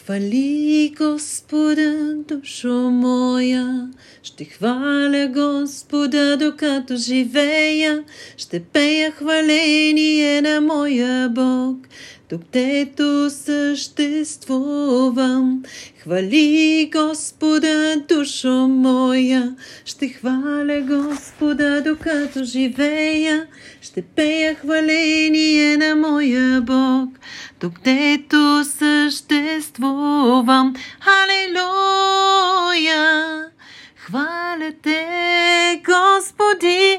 Хвали Господа, душо моя, ще хваля Господа, докато живея, ще пея хваление на моя Бог, докато съществувам. Хвали Господа, душо моя, ще хваля Господа, докато живея, ще пея хваление на моя Бог, докато съществувам. Халелуя! Хваля те, Господи!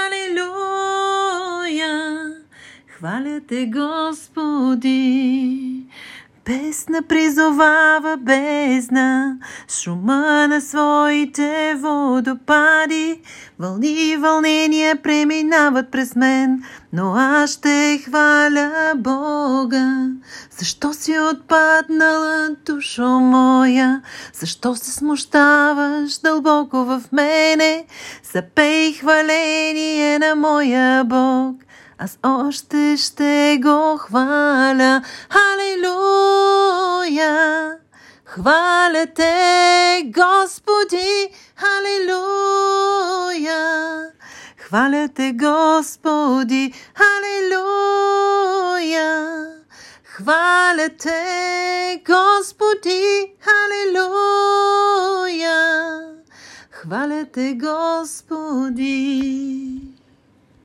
Халелуя! Хваля те, Господи! Песна призовава бездна, шума на своите водопади. Вълни и вълнения преминават през мен, но аз ще хваля Бога. Защо си отпаднала, душо моя? Защо се смущаваш дълбоко в мене? Запей хваление на моя Бог, аз още ще го хваля. Халелуя! Хваля те, Господи! Халелуя! Хваля те, Господи! Халелуя! Хваля те, Господи! Халелуя! Хваля те, Господи!